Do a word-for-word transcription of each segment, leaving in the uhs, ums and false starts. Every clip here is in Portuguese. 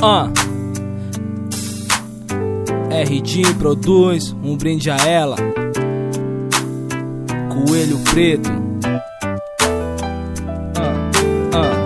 Uh. R J produz um brinde a ela. Coelho preto. Uh. Uh.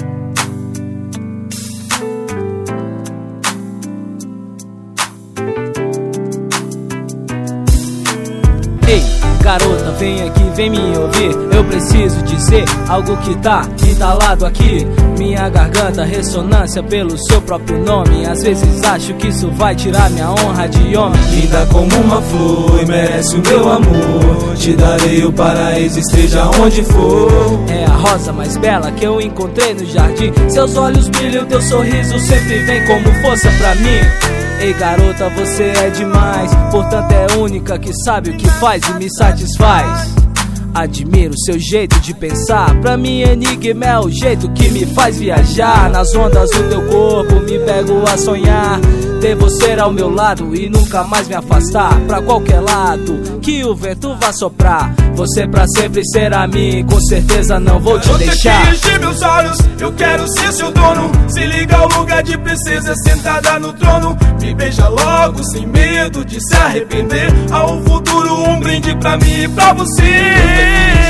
Ei, garota, vem aqui, vem me ouvir. Eu preciso dizer algo que tá entalado aqui. Minha garganta, ressonância pelo seu próprio nome. Às vezes acho que isso vai tirar minha honra de homem. Linda como uma flor e merece o meu amor. Te darei o paraíso, esteja onde for. É a rosa mais bela que eu encontrei no jardim. Seus olhos brilham, teu sorriso sempre vem como força pra mim. Ei garota, você é demais, portanto é única que sabe o que faz e me satisfaz. Admiro seu jeito de pensar, pra mim enigma é o jeito que me faz viajar. Nas ondas do teu corpo me pego a sonhar, ter você ao meu lado e nunca mais me afastar. Pra qualquer lado que o vento vá soprar, você pra sempre será minha, com certeza não vou te deixar. Eu te enche meus olhos, eu quero ser seu dono. Se liga ao lugar de princesa sentada no trono. Me beija logo sem medo de se arrepender. Há um futuro, um brinde pra mim e pra você.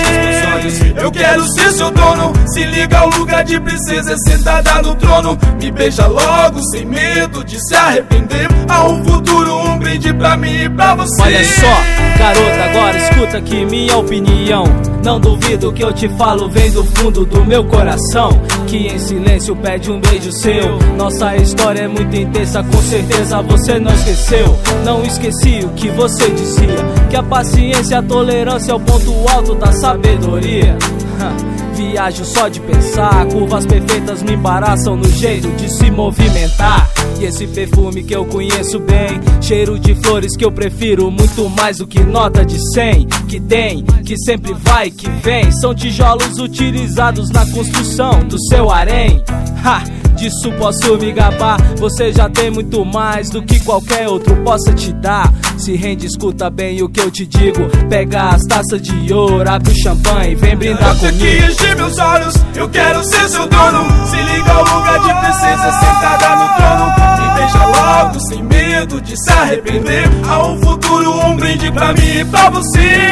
Eu quero ser seu dono. Se liga ao lugar de princesa sentada no trono. Me beija logo sem medo de se arrepender. Há um futuro, um brinde pra mim e pra você. Olha só, garota, agora escuta aqui minha opinião. Não duvido que eu te falo, vem do fundo do meu coração, que em silêncio pede um beijo seu. Nossa história é muito intensa, com certeza você não esqueceu. Não esqueci o que você dizia, que a paciência e a tolerância é o ponto alto da sabedoria. Viajo só de pensar, curvas perfeitas me embaraçam no jeito de se movimentar. E esse perfume que eu conheço bem, cheiro de flores que eu prefiro muito mais do que nota de cem. Que tem, que sempre vai, que vem, são tijolos utilizados na construção do seu harém. Ha! Disso posso me gabar, você já tem muito mais do que qualquer outro possa te dar. Se rende, escuta bem o que eu te digo. Pega as taças de ouro, abre o champanhe, vem brindar comigo. Eu te enche meus olhos, eu quero ser seu dono. Se liga ao lugar de princesa sentada no trono. Me beija logo sem medo de se arrepender. Há um futuro, um brinde pra mim e pra você.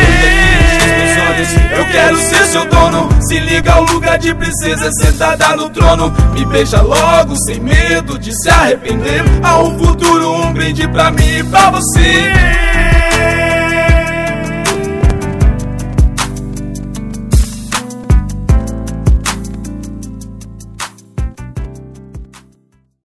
Eu quero ser seu dono. Se liga ao lugar de princesa sentada no trono. Me beija logo sem medo de se arrepender. Há um futuro, um brinde pra mim e pra você.